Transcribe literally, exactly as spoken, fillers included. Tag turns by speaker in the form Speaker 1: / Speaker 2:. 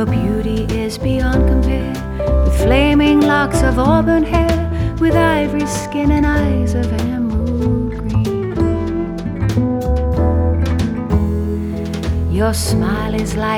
Speaker 1: Your beauty is beyond compare, with flaming locks of auburn hair, with ivory skin and eyes of emerald green. Your smile is like